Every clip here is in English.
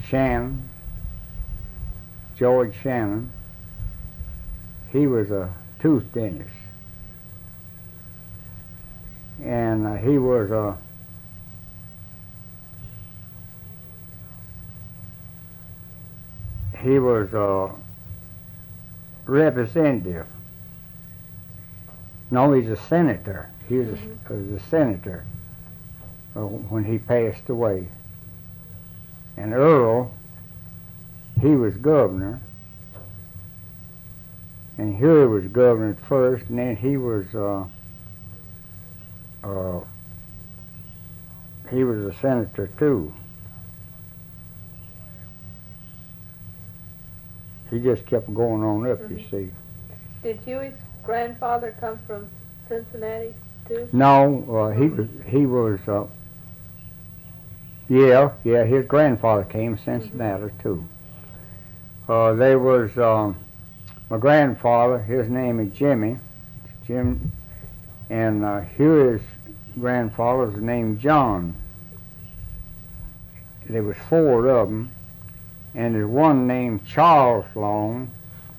Shannon, George Shannon. He was a tooth dentist, and he was a representative. No, he's a senator. He was a senator when he passed away. And Earl, he was governor. And Huey was governor at first, and then he was a senator too. He just kept going on up, you see. Did Huey's grandfather come from Cincinnati too? No, he was his grandfather came from Cincinnati too. There was my grandfather, his name is Jim, and Huey's grandfather's named John. There was 4 of them, and there's one named Charles Long.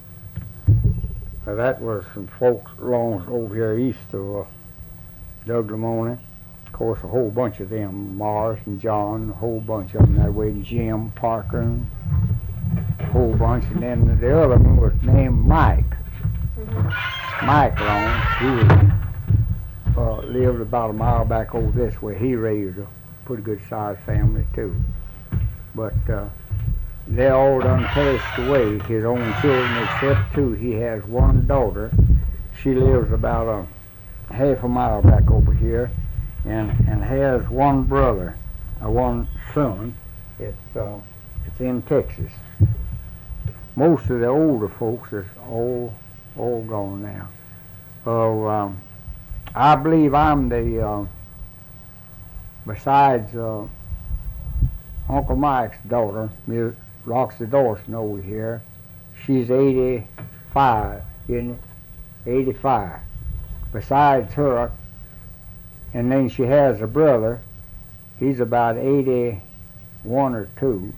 That was some folks along over here east of Douglas. Of course, a whole bunch of them, Morris and John, a whole bunch of them that way, and Jim, Parker, and a whole bunch. And then the other one was named Mike. Mike Long. He lived about a mile back over this way. He raised a pretty good sized family too. But they all done passed away, his own children, except 2. He has one daughter. She lives about a half a mile back over here, and has one brother, one son. It's in Texas. Most of the older folks is all gone now. I believe I'm the besides Uncle Mike's daughter, Miss Roxy Dawson over here. She's 85, isn't it? 85. Besides her, and then she has a brother. He's about 81 or 2.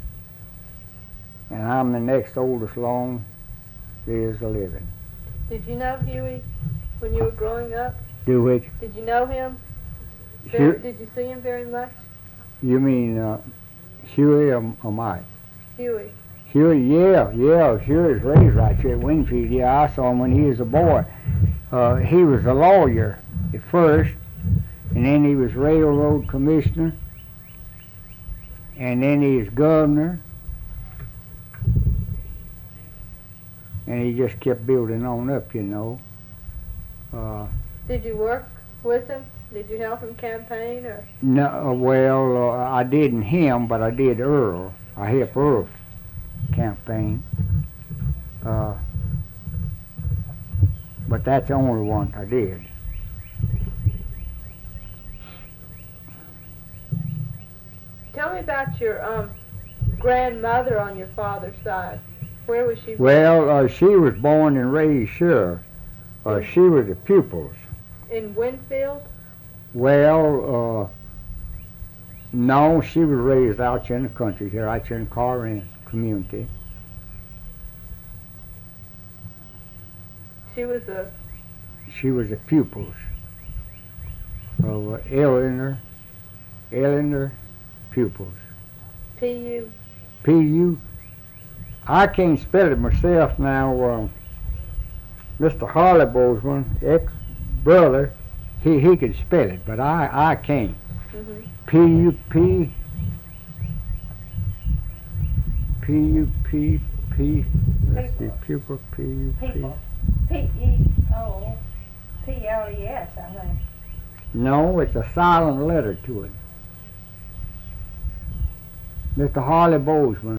And I'm the next oldest along there is a living. Did you know Huey when you were growing up? Do which? Did you know him? Did you see him very much? You mean Huey or Mike? Huey. Huey, yeah. Huey's raised right here at Winfield. Yeah, I saw him when he was a boy. He was a lawyer at first, and then he was railroad commissioner, and then he was governor, and he just kept building on up, you know. Did you work with him? Did you help him campaign, or? No, well, I didn't him, but I did Earl. I helped Earl campaign. But that's the only one I did. Tell me about your grandmother on your father's side. Where was she born? Well, she was born and raised here. She was at Pupils. In Winfield? Well, no, she was raised out here in the country here, out here in Corinth community. She was at Pupils of Eleanor Pupils. P.U.? P.U.? I can't spell it myself now. Mr. Harley Bozeman, ex-brother, he can spell it, but I can't. P-U-P, P-U-P-P, let's see, pupil, P-U-P. P-E-O-P-L-E-S, I think. No, it's a silent letter to it. Mr. Harley Bozeman.